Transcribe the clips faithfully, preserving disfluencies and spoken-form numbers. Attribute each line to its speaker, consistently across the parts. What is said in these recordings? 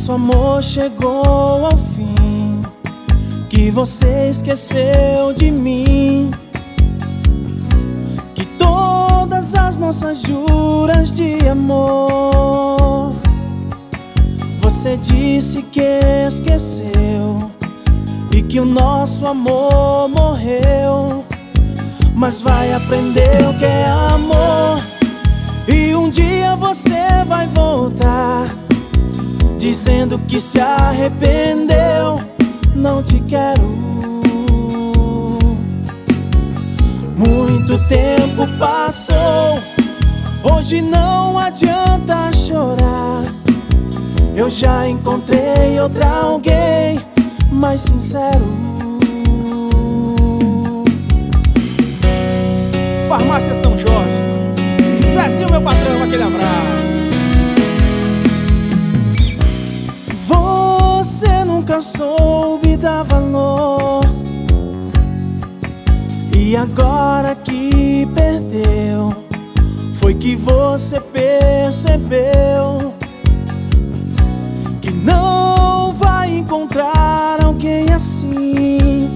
Speaker 1: nosso amor chegou ao fim, que você esqueceu de mim, que todas as nossas juras de amor você disse que esqueceu, e que o nosso amor morreu. Mas vai aprender o que é amor, e um dia você vai voltar dizendo que se arrependeu. Não te quero. Muito tempo passou, hoje não adianta chorar. Eu já encontrei outra alguém mais sincero.
Speaker 2: Farmácia São Jorge, Zezinho, meu patrão, aquele abraço.
Speaker 1: Você nunca soube dar valor, e agora que perdeu, foi que você percebeu que não vai encontrar alguém assim.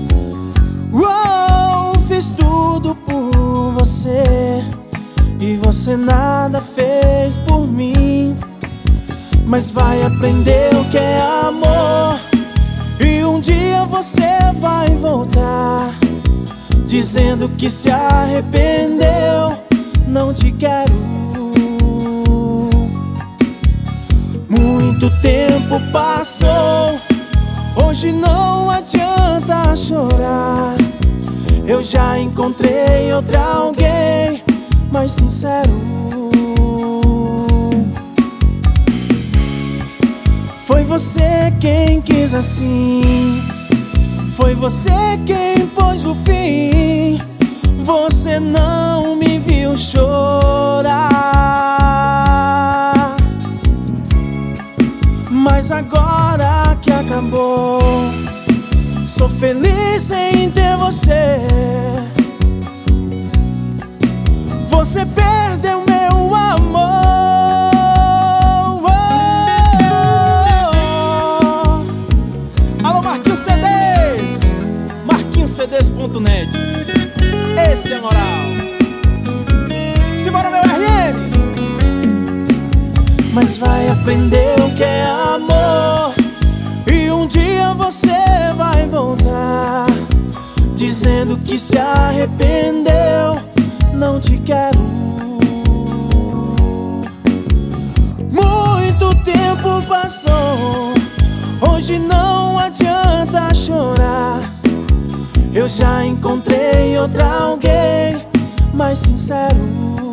Speaker 1: Uou, fiz tudo por você e você nada fez por mim. Mas vai aprender o que é amor, e um dia você vai voltar dizendo que se arrependeu. Não te quero. Muito tempo passou, hoje não adianta chorar. Eu já encontrei outra alguém mais sincero. Foi você quem quis assim, foi você quem pôs o fim. Você não me viu chorar, mas agora que acabou, sou feliz em ter você. Você perdeu meu amor.
Speaker 2: Alô, Marquinhos C Ds, Marquinhos C Ds ponto net. Esse é moral. Simbora, meu R N.
Speaker 1: Mas vai aprender o que é amor, e um dia você vai voltar dizendo que se arrependeu. Não te quero. Muito tempo passou, hoje não adianta chorar. Eu já encontrei outra alguém mais sincero.